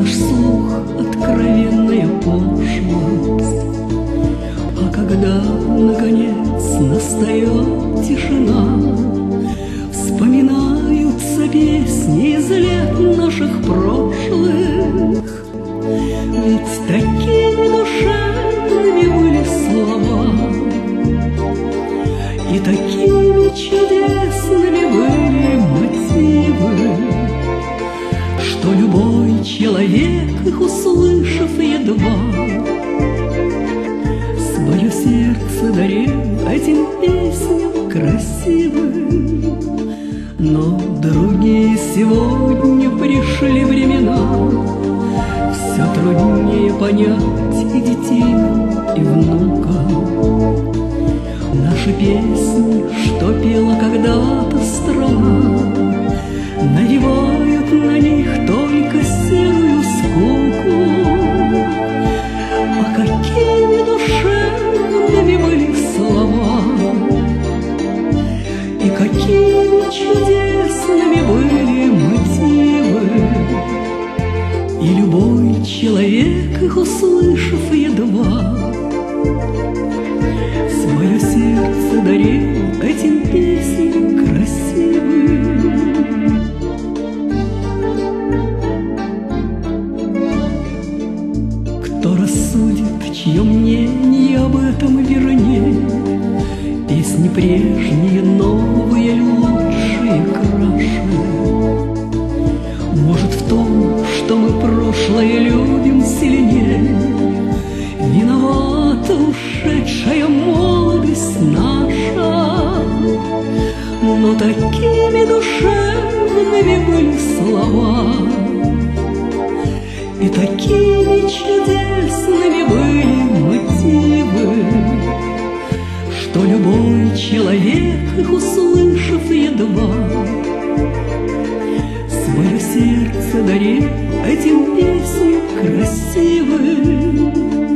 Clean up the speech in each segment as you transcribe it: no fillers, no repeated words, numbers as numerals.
наш слух откровенная пошлость. А когда, наконец, настает тишина, вспоминаются песни из лет наших прошлых. Ведь такими душевными были слова, и такими чудесными были мотивы, что любой человек, их услышав едва, свое сердце дарил этим песням красивым. Но другие сегодня пришли времена, все труднее понять и детям, и внукам. Наши песни, что пела когда-то страна, навевают на них только серую скуку. А какими душевными были слова, и какими чудесными были мотивы, и любой человек, их услышав едва, свое сердце дарил этим песням красивым. Кто рассудит, чье мнение об этом вернее? Песни прежние, новые, лучшие, краше. Может, в том, что мы прошлое любим сильнее, виновата ушедшая молодость наша. Но такими душевными были слова, и такими чудесными были мотивы, что любой человек, их услышав едва, свое сердце дарил этим песням красивым.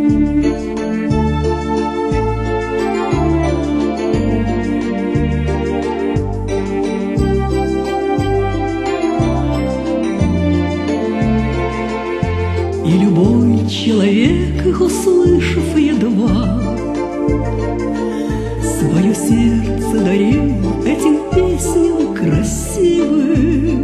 И любой человек, их услышав едва, свое сердце дарил этим песням красивым.